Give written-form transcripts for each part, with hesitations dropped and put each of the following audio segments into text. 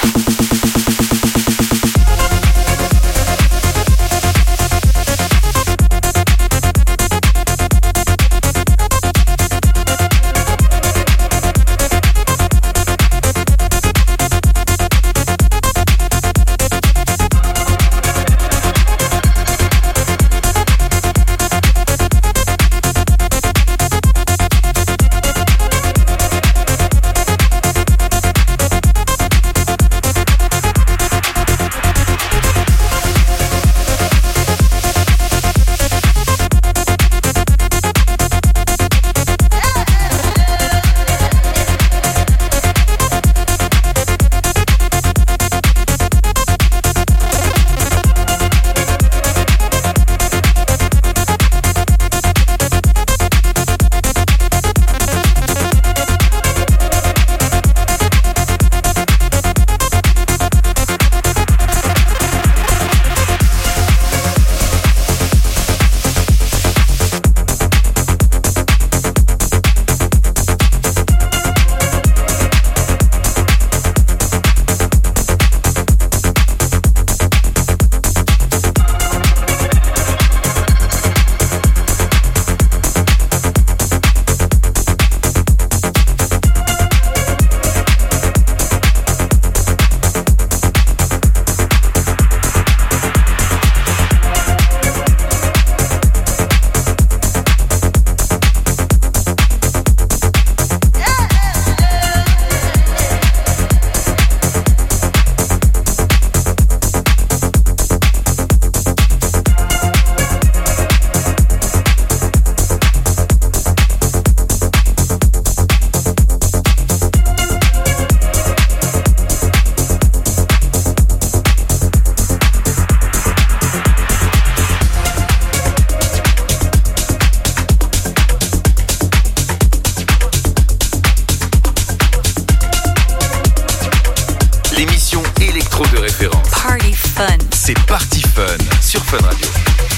C'est Party Fun sur Fun Radio.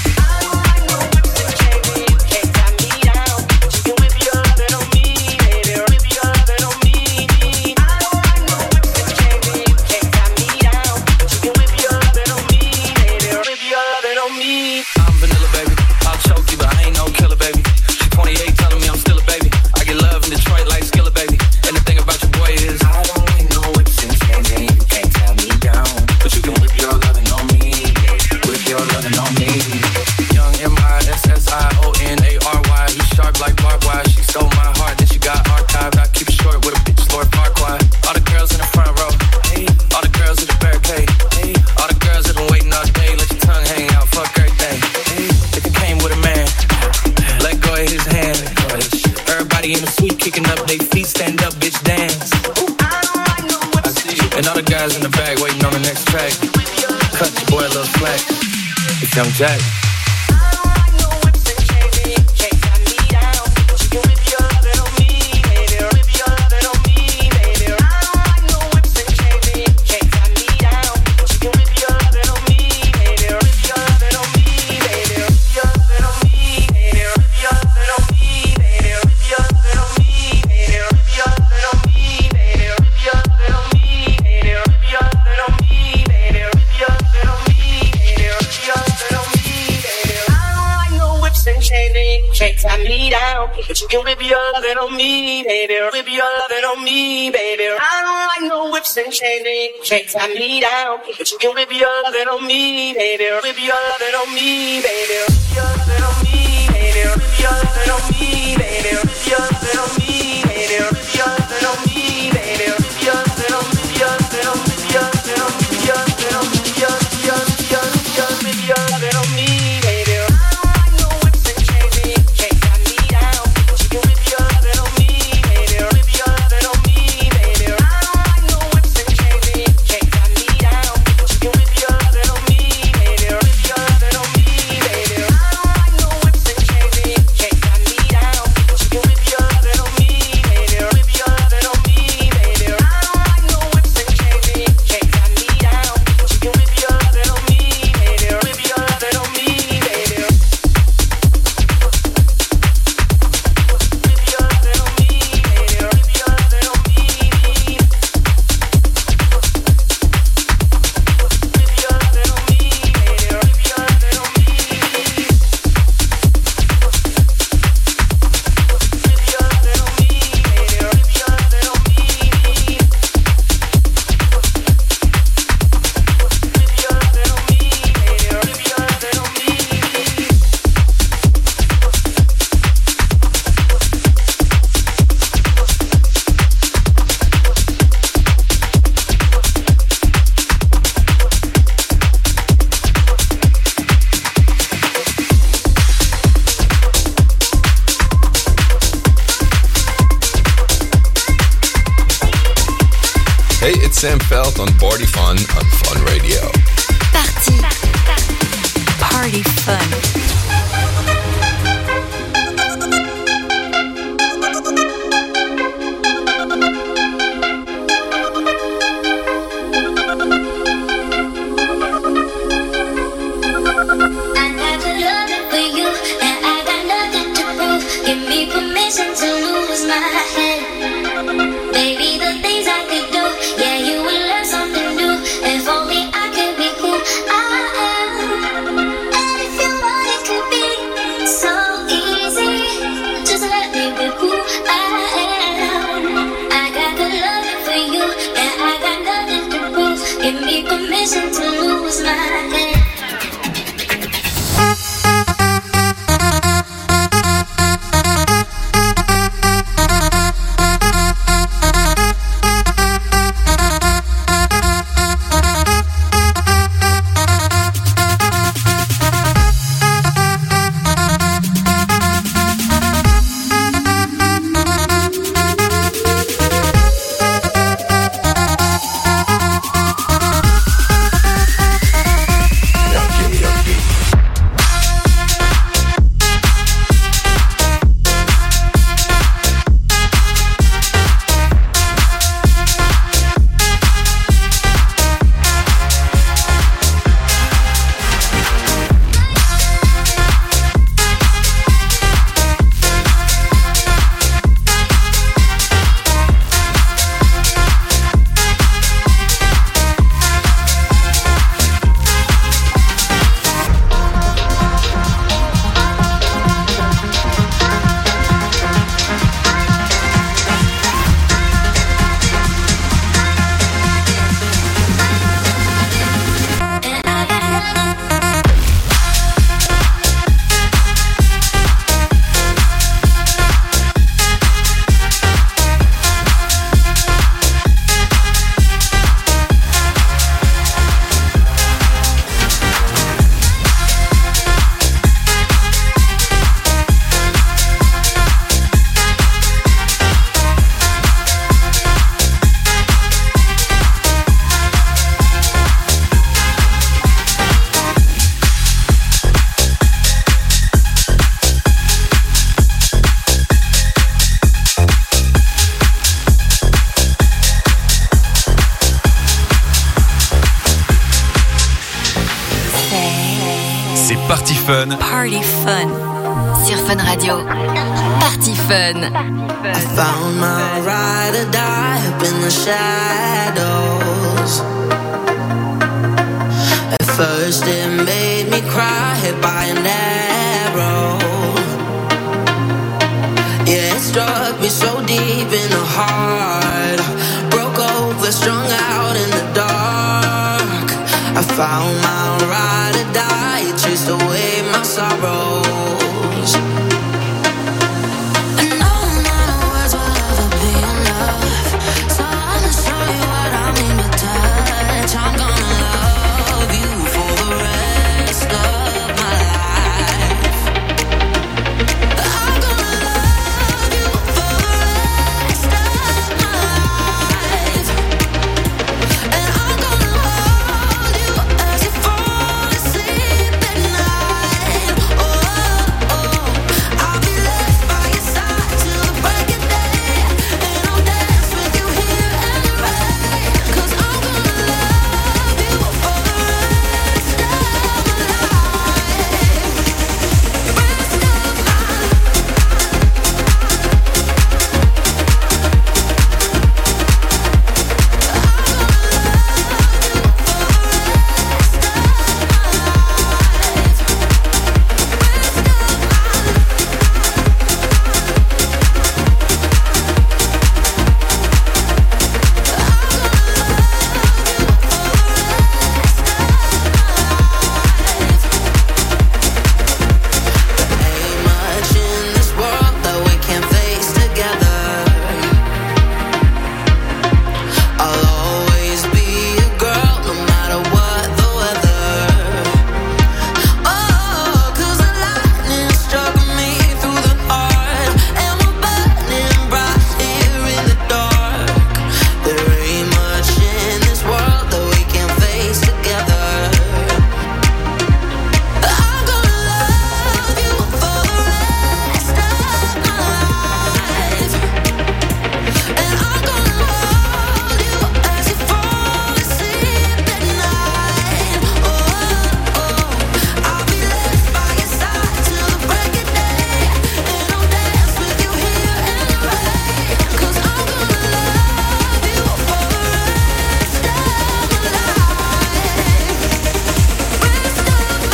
Young Jack. But you can whip your lovin' on me, baby. Whip your lovin' on me, baby. I don't like no whips and chains. Can't tie me down. But you can whip your lovin' on me, baby. Whip your lovin' on me, baby. Whip your lovin' on me, baby. Whip your lovin' on me, baby. Whip your lovin' on me, baby. Whip your lovin' on me, baby. Whip your lovin' on me, whip your lovin' on me, whip your lovin' on me, whip your lovin' on me, whip your lovin' on me. Sam Felt on Party Fun on Fun Radio. Party Fun. Party Fun sur Fun Radio. Party Fun. I found my ride or die up in the shadows. At first it made me cry, hit by an arrow. Yeah, it struck me so deep in the heart. Broke over, strung out in the dark. I found my ride or die, it chased away my sorrows. Oh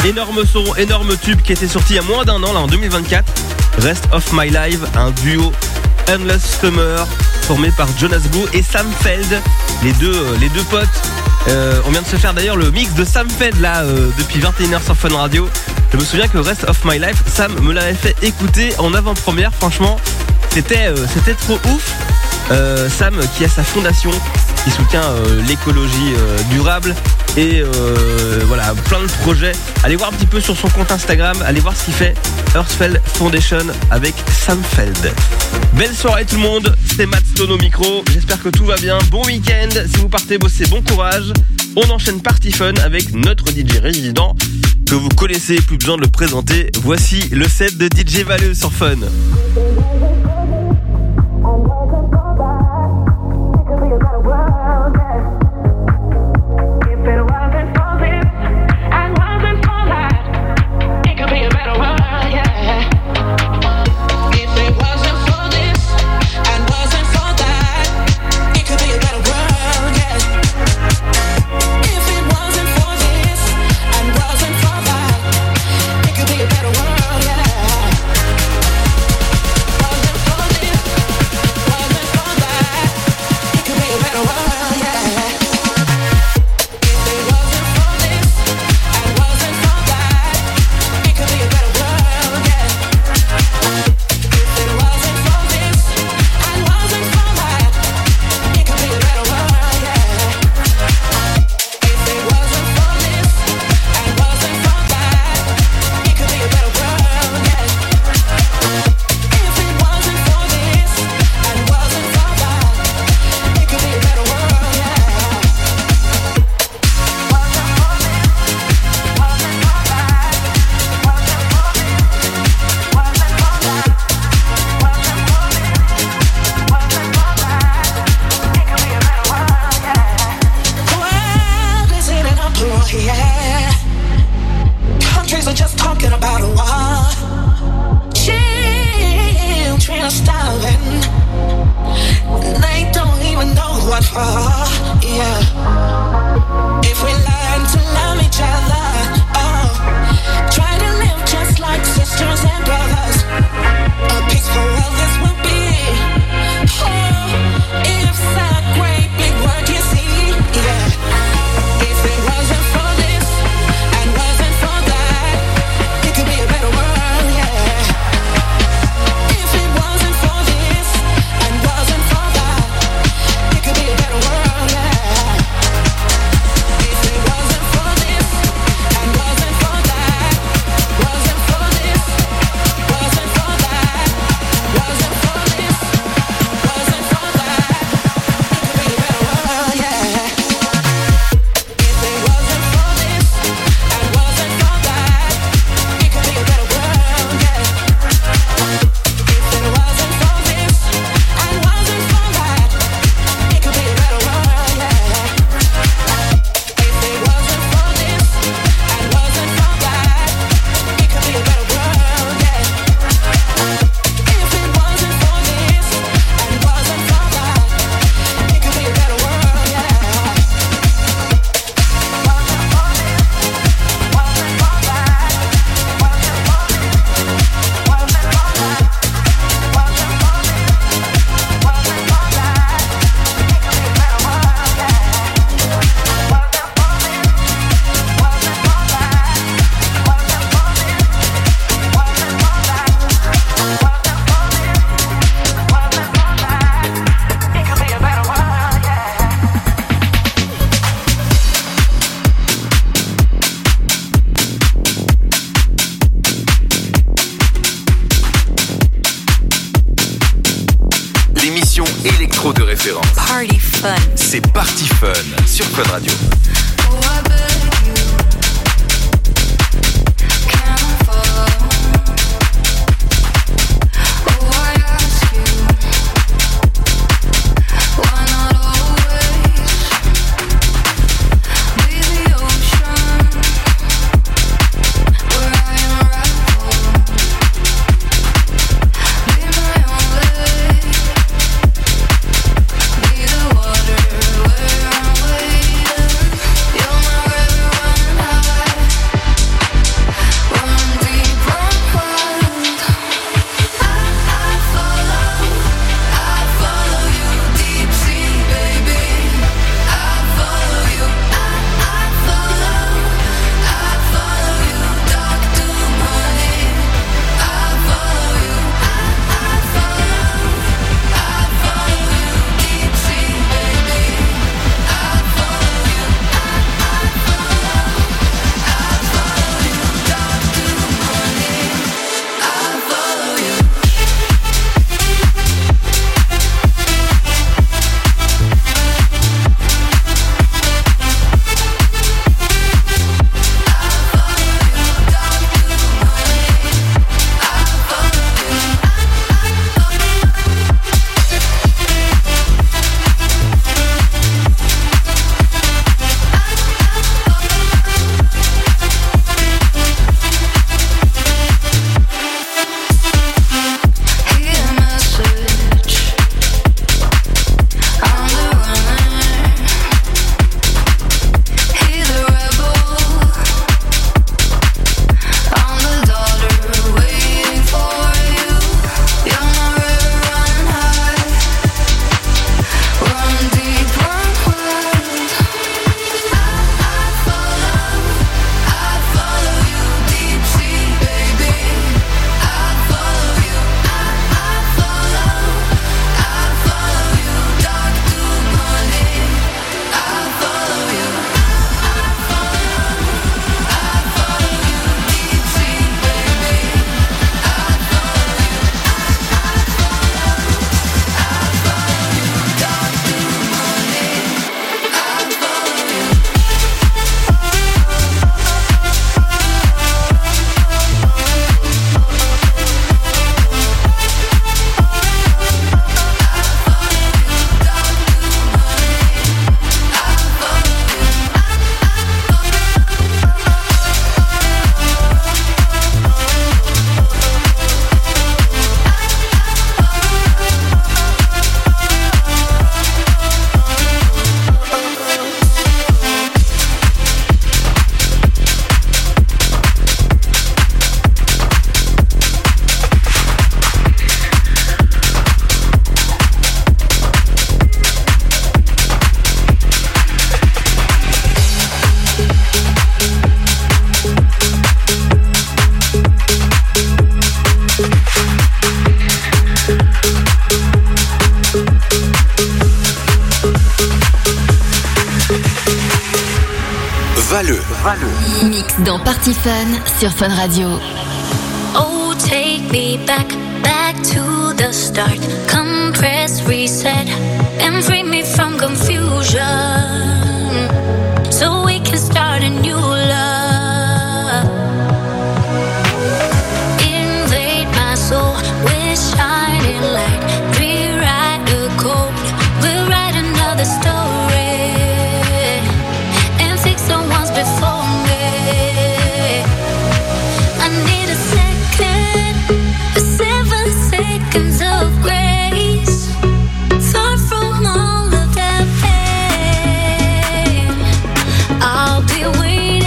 Énorme son, énorme tube qui était sorti il y a moins d'un an, là en 2024. Rest of My Life, un duo Endless Summer formé par Jonas Blue et Sam Feld, les deux potes. On vient de se faire d'ailleurs le mix de Sam Feld là depuis 21h sur Fun Radio. Je me souviens que Rest of My Life, Sam me l'avait fait écouter en avant-première. Franchement, c'était trop ouf. Sam qui a sa fondation qui soutient l'écologie durable et voilà, plein de projets. Allez voir un petit peu sur son compte Instagram, allez voir ce qu'il fait, Earthfeld Foundation avec Sam Feld. Belle soirée tout le monde, c'est Matt Stone au micro, j'espère que tout va bien, bon week-end, si vous partez bosser, bon courage. On enchaîne Party Fun avec notre DJ résident que vous connaissez, plus besoin de le présenter. Voici le set de DJ Valeux sur Fun. Party Fun. C'est Party Fun sur Fun Radio. Valeux. Mix dans Party Fun sur Fun Radio. Oh, take me back to the start. Come press reset and free me from confusion, so we can start a new love. Invade my soul with shining light. Rewrite the code, we'll write another story and fix the ones before me. I need a second, 7 seconds of grace, far from all of that pain. I'll be waiting.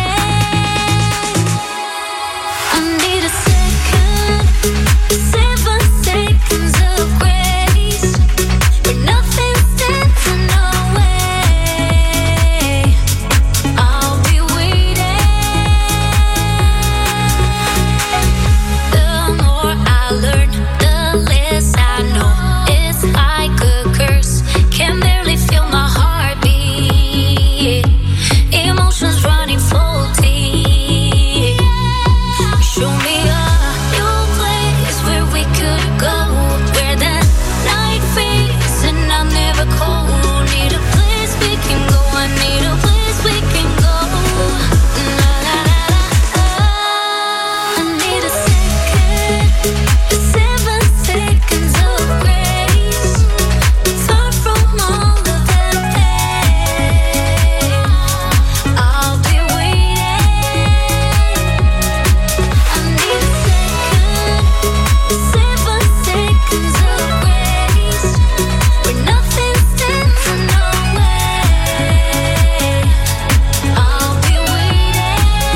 I need a second, 7 seconds of grace, where nothing stands in our way. I'll be waiting. The more I learn, the less I know. It's like a curse, can barely feel my heartbeat. Emotions running full deep. Show me a new place where we could go, where the night fades and I'm never cold. Need a place we can go, I need a place we can go. La la la la. I need a second, 7 seconds of grace, far from all of that pain. I'll be waiting. I need a second, 7 seconds of grace, where nothing stands in our way. I'll be waiting.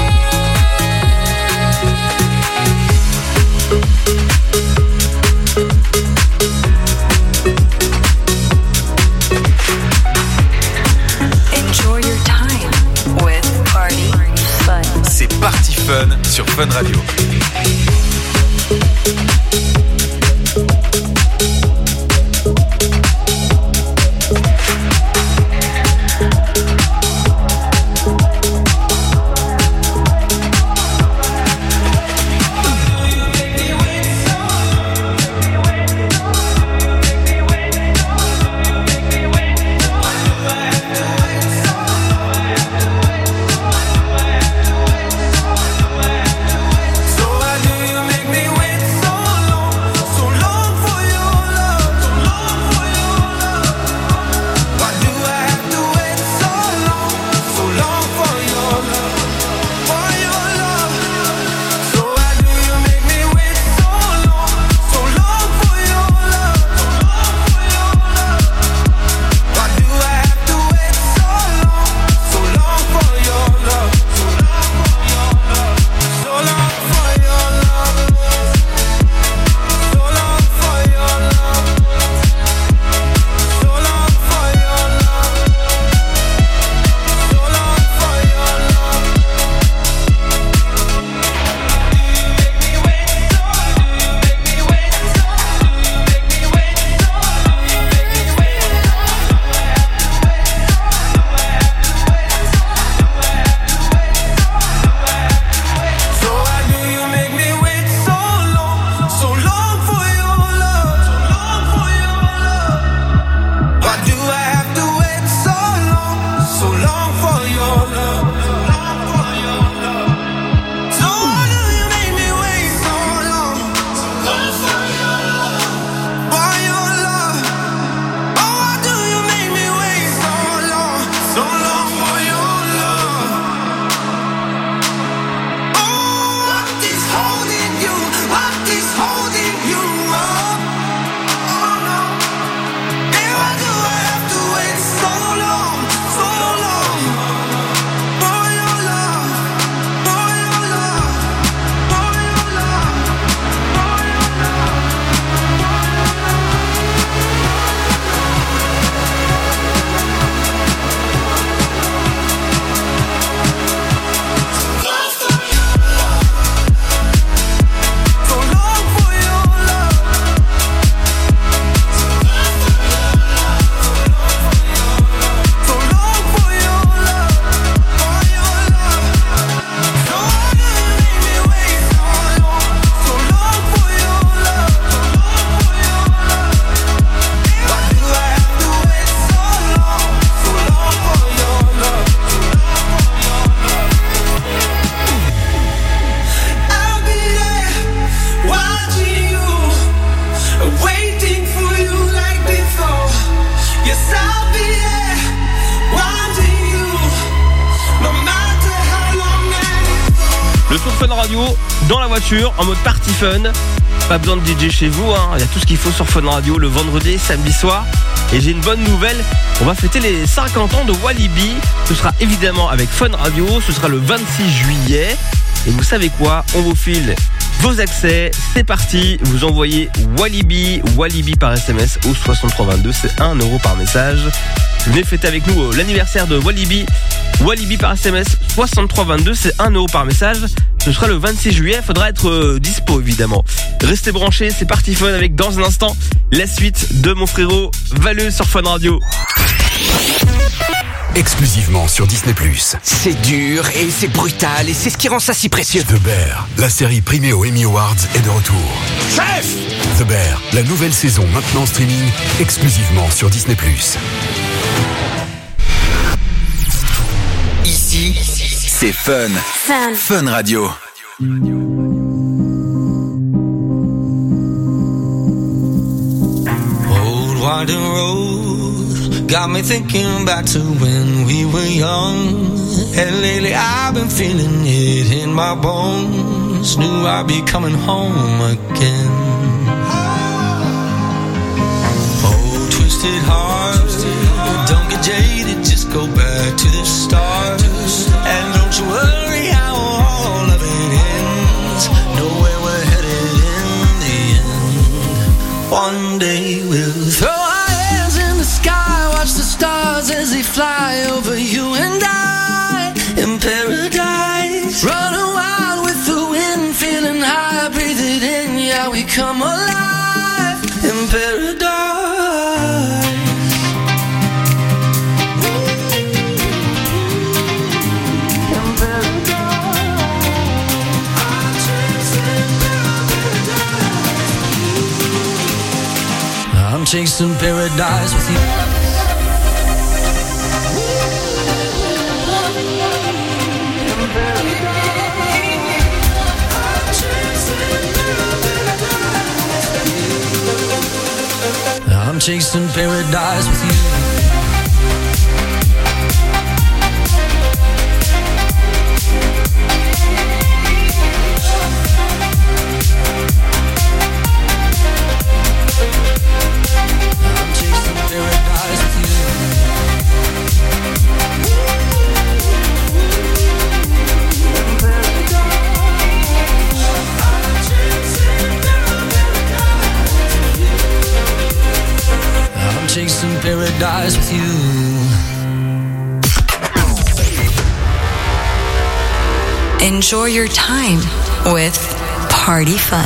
Enjoy your time with Party Fun. C'est Party Fun sur Fun Radio. So I knew Le son de Fun Radio dans la voiture en mode party fun. Pas besoin de DJ chez vous, hein. Il y a tout ce qu'il faut sur Fun Radio le vendredi et samedi soir. Et j'ai une bonne nouvelle, on va fêter les 50 ans de Walibi. Ce sera évidemment avec Fun Radio, ce sera le 26 juillet. Et vous savez quoi, on vous file vos accès, c'est parti. Vous envoyez Walibi par SMS au 6322, c'est 1 € par message. Venez fêter avec nous l'anniversaire de Walibi par SMS 6322, c'est 1 € par message. Ce sera le 26 juillet, faudra être dispo évidemment. Restez branchés, c'est parti fun avec dans un instant la suite de mon frérot Valeux sur Fun Radio. Exclusivement sur Disney+. C'est dur et c'est brutal et c'est ce qui rend ça si précieux. The Bear, la série primée aux Emmy Awards est de retour. Chef! The Bear, la nouvelle saison maintenant en streaming, exclusivement sur Disney+. Ici, c'est Fun. Fun Radio. Old winding road got me thinking back to when we were young. And lately I've been feeling it in my bones. Knew I'd be coming home again. Oh, twisted heart, don't get jaded, just go back to the start. And don't you worry how all of it ends. Know where we're headed in the end. One day we'll throw our hands in the sky, watch the stars as they fly over you and I in paradise. Running wild with the wind, feeling high, breathe it in, yeah, we come alive in paradise. I'm chasing paradise with you. I'm chasing paradise with you. Chasing paradise with you. Enjoy your time with Party Fun.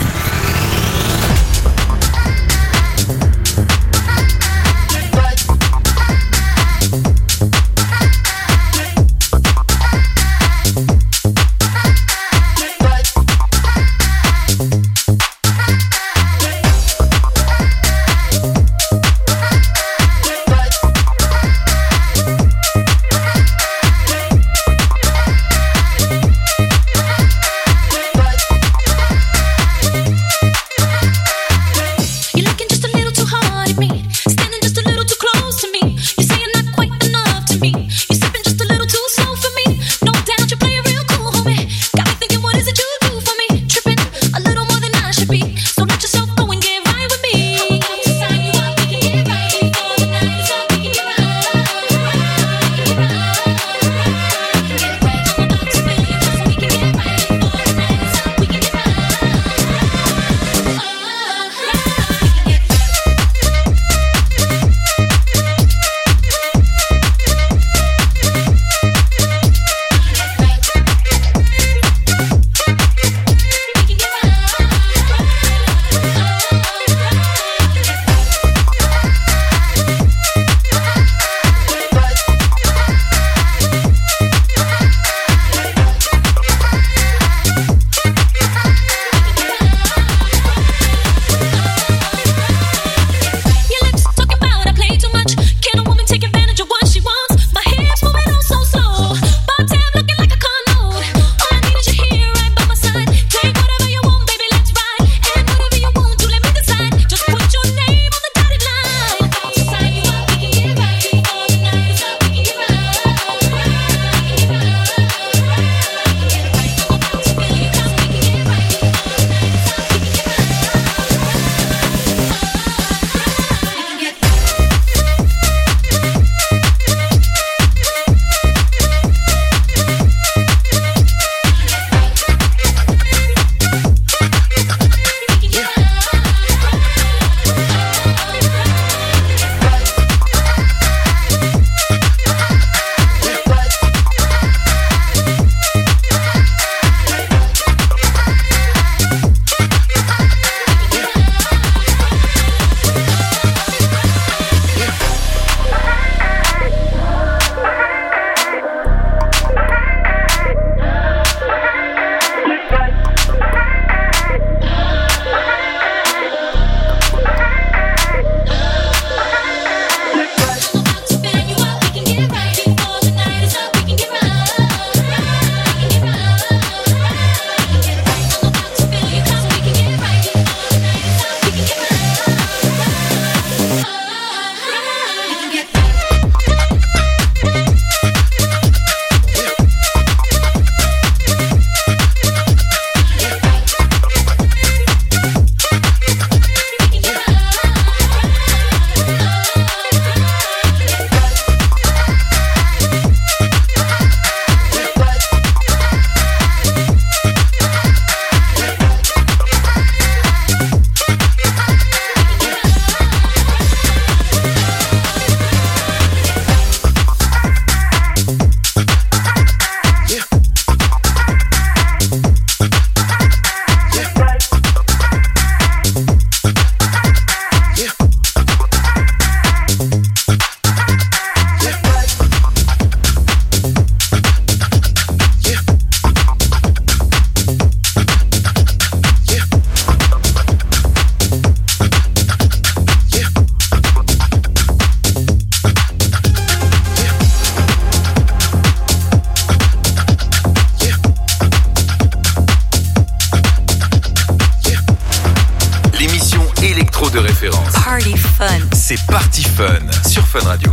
C'est Party Fun sur Fun Radio.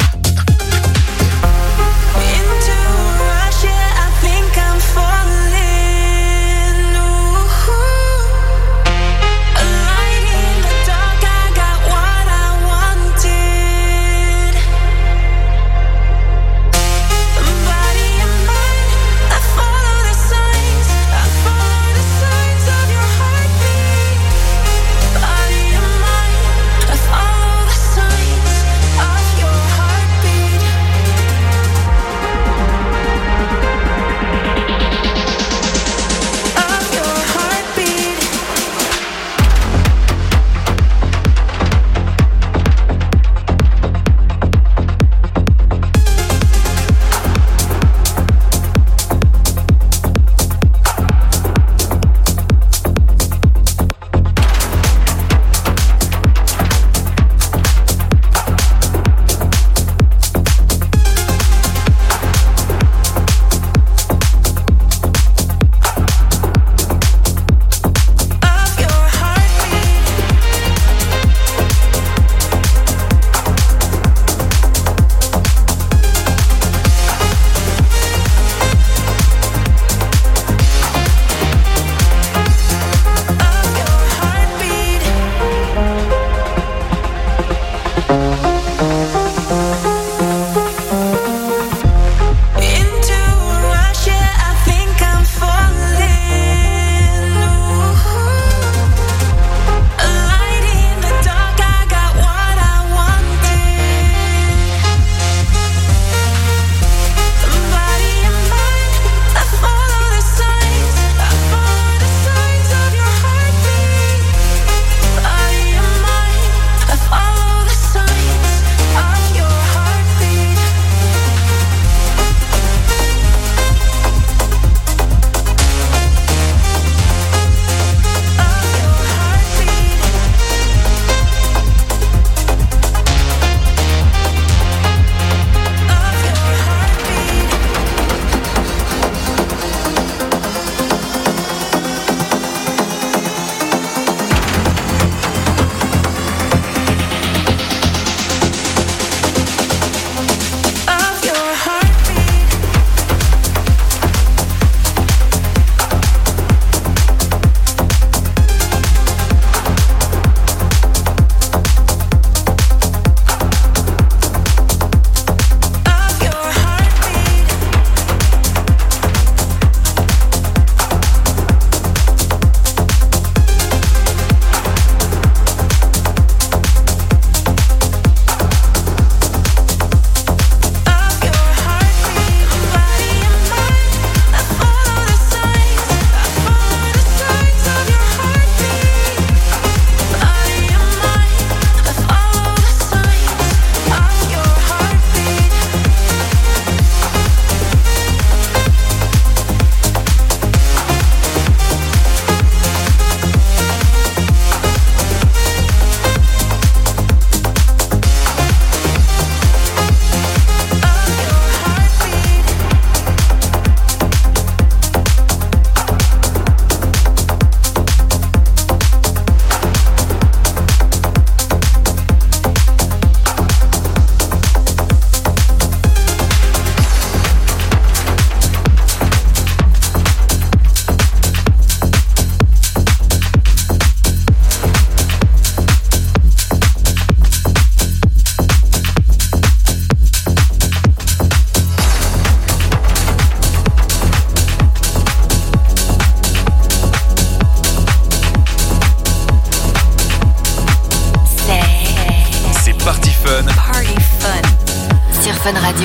Fun Radio.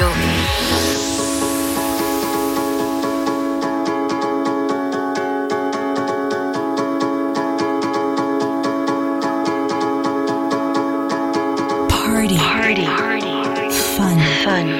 Party. Fun.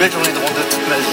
belle journée de ronde de toute ma vie.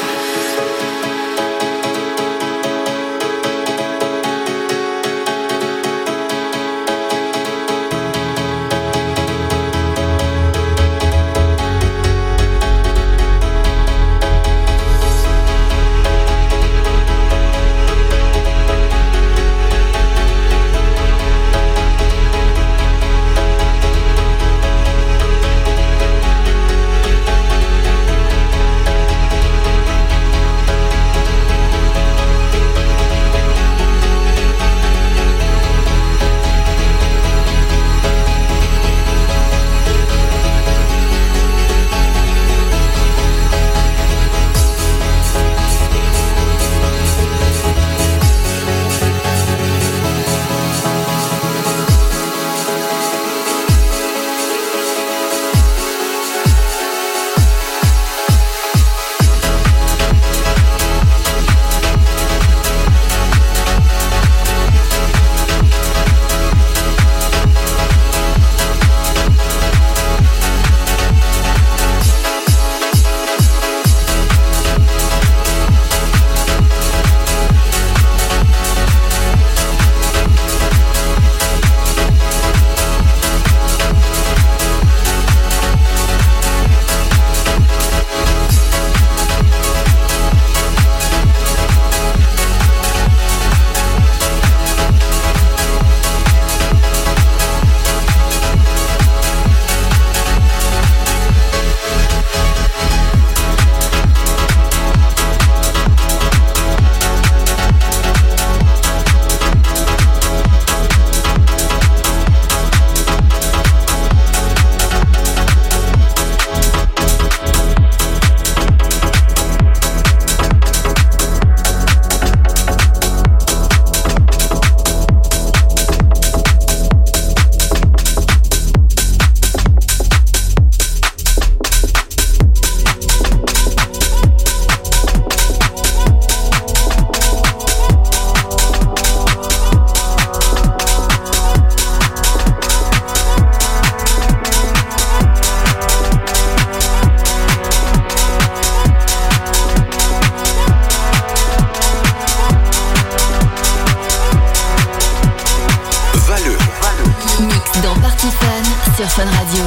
sur Fun Radio.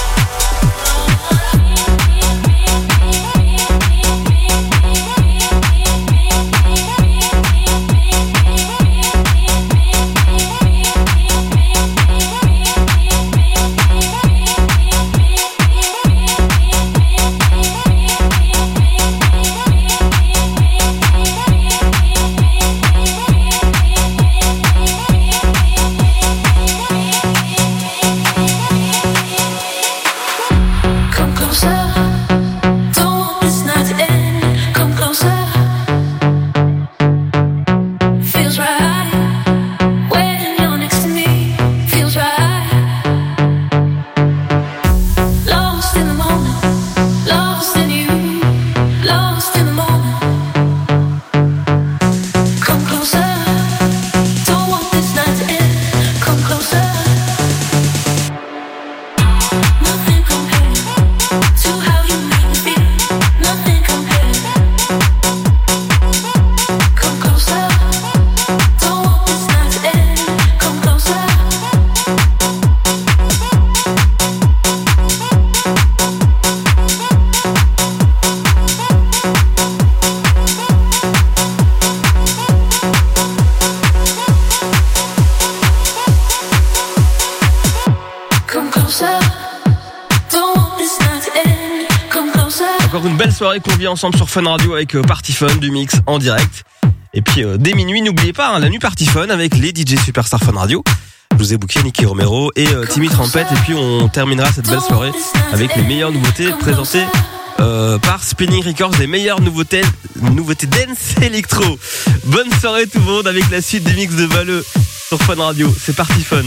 Soirée qu'on vit ensemble sur Fun Radio avec Party Fun du mix en direct. Et puis dès minuit, n'oubliez pas la nuit Party Fun avec les DJ Superstar Fun Radio. Je vous ai booké Nicky Romero et Timmy Trumpet. Et puis on terminera cette belle soirée avec les meilleures nouveautés présentées par Spinning Records, les meilleures nouveautés dance électro. Bonne soirée tout le monde avec la suite des mix de Valeux sur Fun Radio. C'est Party Fun.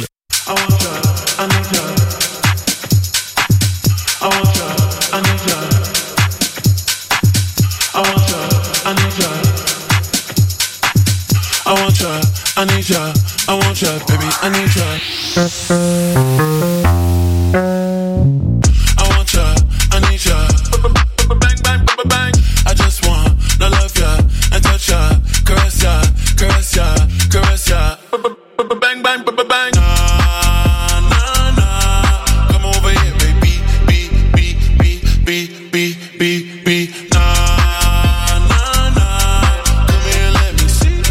I need ya, I want ya, baby, I need ya. I want ya, I need ya. Bang, bang, bang. bang, bang, bang, bang. Nah, nah, nah. Come over here, baby. Be. Nah, nah, nah. Come here, let me see.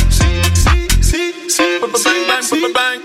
Bang, bang, bang, bang.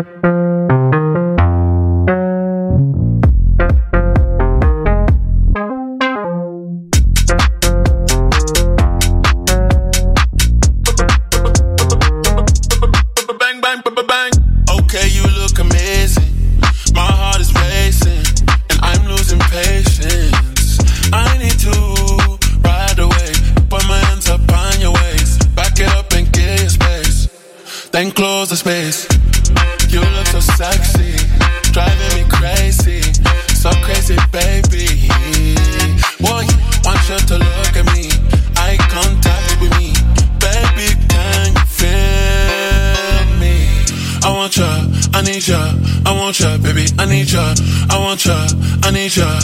Then close the space. You look so sexy, driving me crazy, so crazy, baby. Boy, want you to look at me, eye contact with me, baby. Can you feel me? I want ya, I need ya, I want ya, baby. I need ya, I want ya, I need ya.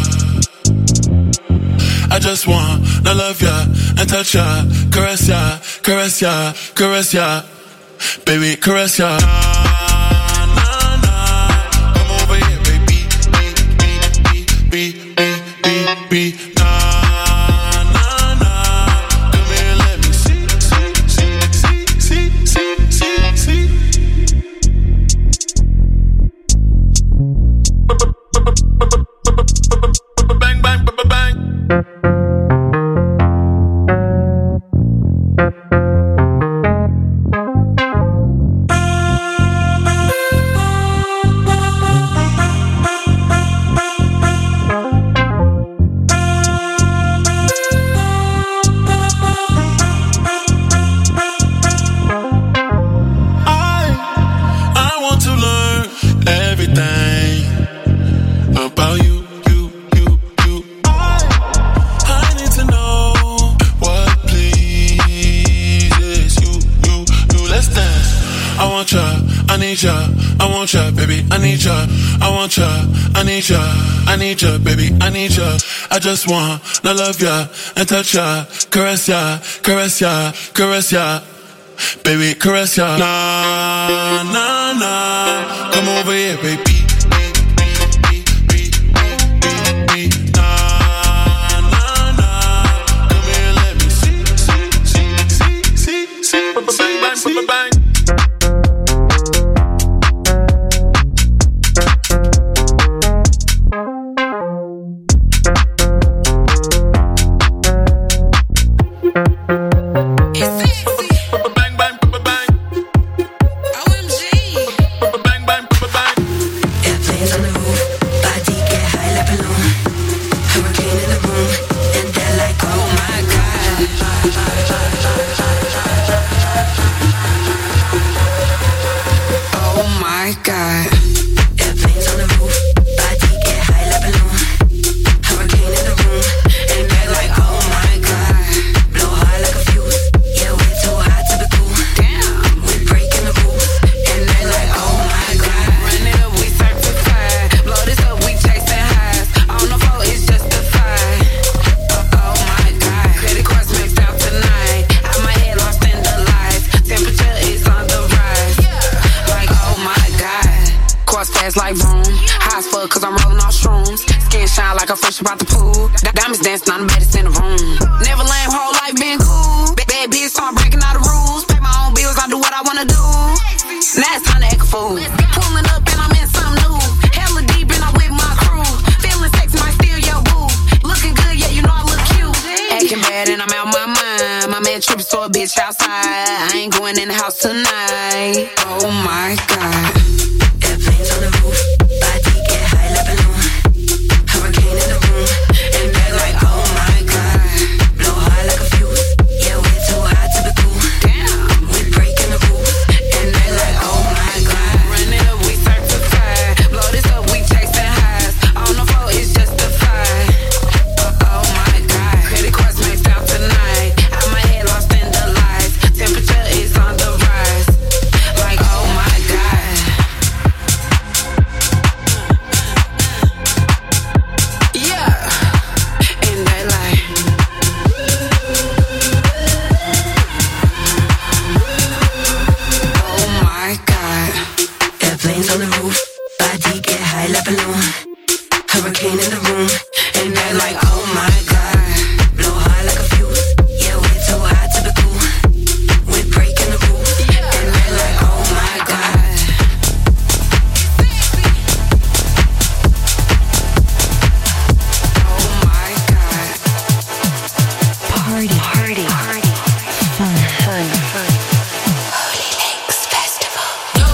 I just wanna love ya and touch ya, caress ya, caress ya, caress ya. Baby, caress ya. Nah, nah, nah. Come over here, baby. Be. Nah, nah, nah. Come here, let me see. Bang, bang, bang, bang. I want ya, baby, I need ya. I want ya, I need ya. I need ya, baby, I need ya. I just wanna love ya and touch ya, caress ya, caress ya, caress ya. Baby, caress ya. Nah, nah, nah. Come over here, baby. Bang, bang, bang. About the pool, diamonds dancing on the baddest in the room. Never lame, whole life been cool. Bad bitch, so I'm breaking all the rules. Pay my own bills, I do what I wanna do. Now it's time to act a fool. Pulling up and I'm in something new. Hella deep and I'm with my crew. Feeling sexy, might steal your boo. Looking good, yeah, you know I look cute. Acting bad and I'm out my mind. My man tripping, so a bitch outside. I ain't going in the house tonight. Oh my God. Airplanes on the roof, body get high like balloon. Hurricane in the room, and they're like, oh my God. Blow high like a fuse, yeah, we're too hot to be cool. Damn, we breaking the rules, and they're like, oh my God. Run it up, we certified. Blow this up, we chasing highs. On the floor, it's justified. Oh my God. Credit cards maxed out tonight. Out my head, lost in the lights. Temperature is on the rise. Like, oh my God. Airplanes on the roof, body get high like balloon. Hurricane in the room, and they're like, oh my god. Blow high like a fuse, yeah, we're too hot to be cool. We're breaking the rules, and they're like, oh my god. Oh my god. Party, party, party. Fun, fun, fun. Holy Lakes Festival.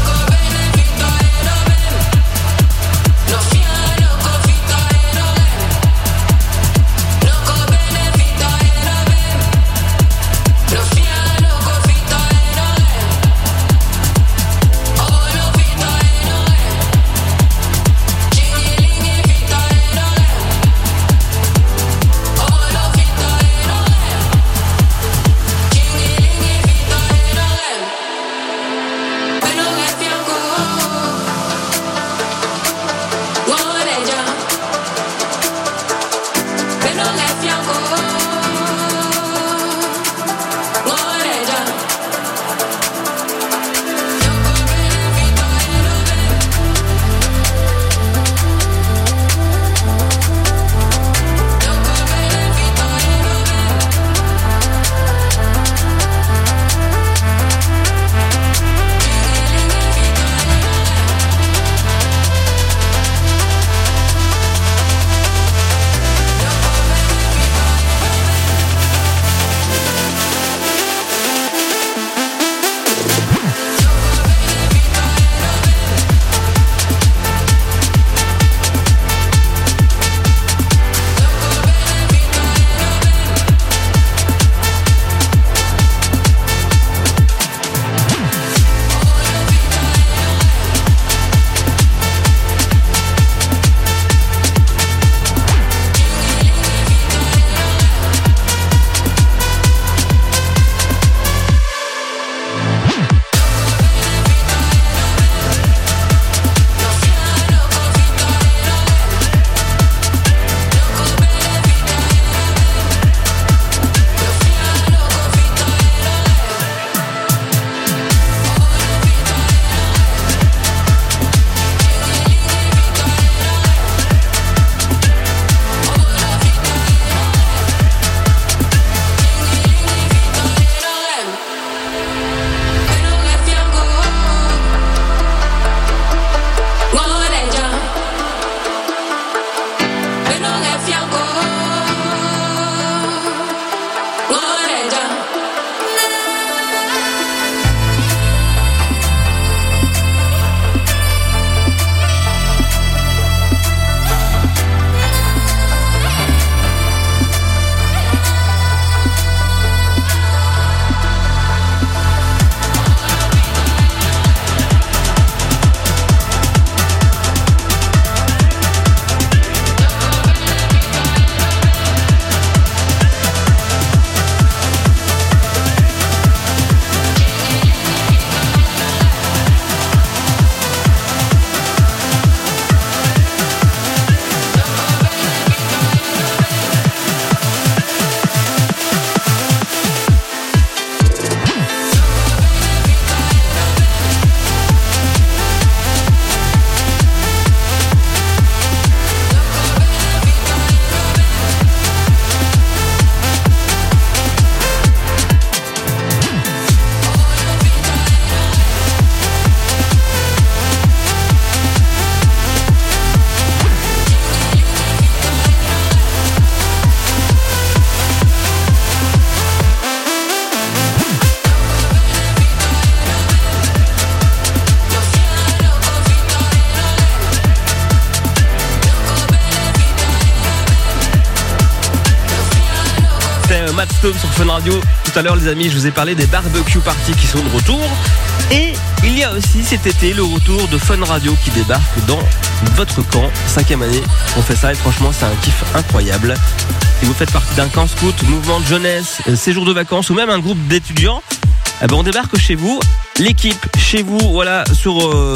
Matt Stone sur Fun Radio. Tout à l'heure, les amis, je vous ai parlé des barbecue parties qui sont de retour. Et il y a aussi cet été le retour de Fun Radio qui débarque dans votre camp. 5e année, on fait ça et franchement, c'est un kiff incroyable. Si vous faites partie d'un camp scout, mouvement de jeunesse, séjour de vacances ou même un groupe d'étudiants, on débarque chez vous, l'équipe chez vous, voilà, sur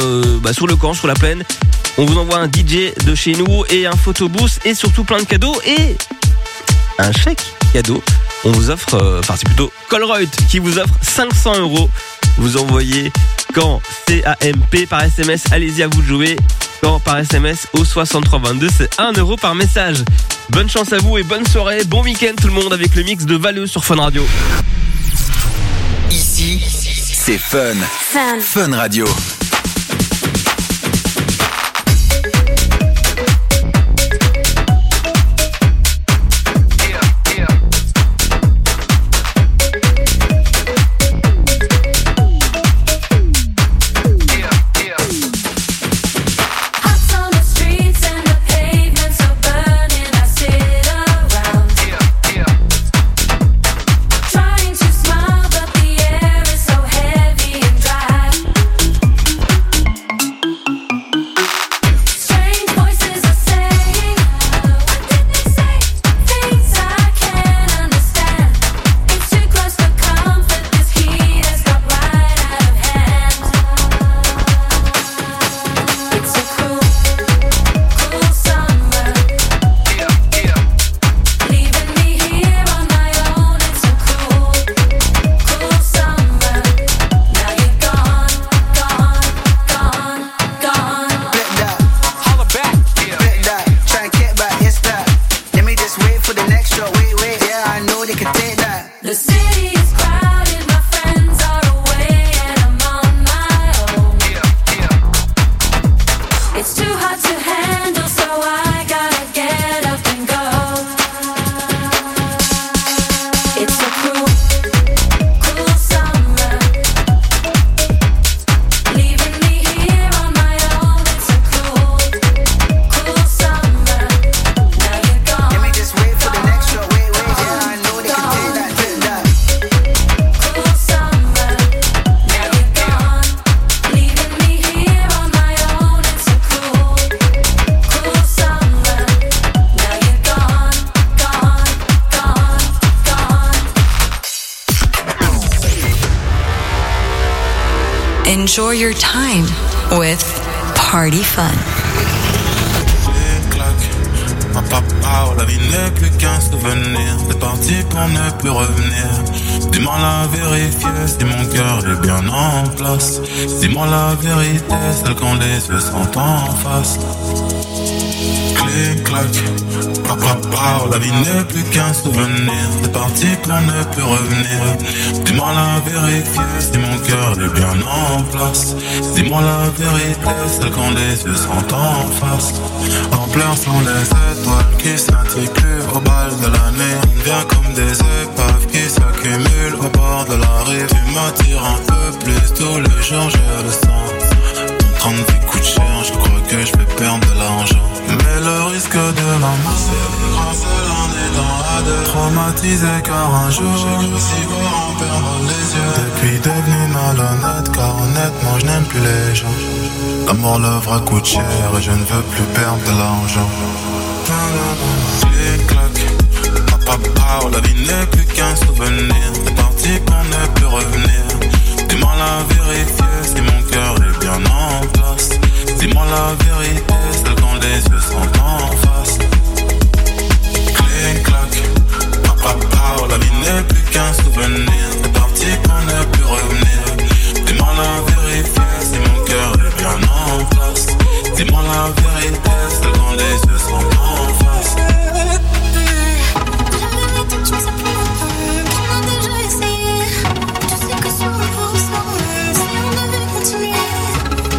le camp, sur la plaine. On vous envoie un DJ de chez nous et un photobooth et surtout plein de cadeaux et un chèque cadeau. On vous offre, c'est plutôt Colruyt qui vous offre 500 €. Vous envoyez Caen, C-A-M-P par SMS. Allez-y, à vous de jouer. Caen par SMS au 6322, c'est 1 € par message. Bonne chance à vous et bonne soirée. Bon week-end tout le monde avec le mix de Valeux sur Fun Radio. Ici, c'est Fun. Fun Radio. Enjoy your time with Party Fun. Un papa, la vie n'est plus qu'un souvenir. C'est parti pour ne plus revenir. Dis-moi la vérité, si mon cœur est bien en place. Dis-moi la vérité, celle quand les yeux sont en face. Clic, clac, papa, la vie n'est plus qu'un souvenir. C'est parti pour ne plus revenir. Dis-moi la vérité, si mon cœur est bien en place. Dis-moi la vérité, celle quand les yeux sont en face. En pleurs sont les étoiles qui s'articulent au bal de l'année. On vient comme des épaves qui s'accumulent au bord de la rive. Tu m'attires un peu plus, tous les jours je le sens. Ton train de vie coûte cher, je crois que je vais perdre de l'argent. Mais le risque de l'amour, c'est grand seul en étant à deux. Traumatisé car un jour j'ai cru si fort en perdre les yeux. Depuis devenu malhonnête car honnêtement je n'aime plus les gens. L'amour, le vrai coûte cher et je ne veux plus perdre de l'argent. Clic clac, papa, la vie n'est plus qu'un souvenir. C'est parti pour ne plus revenir. Dis-moi la vérité, si mon cœur est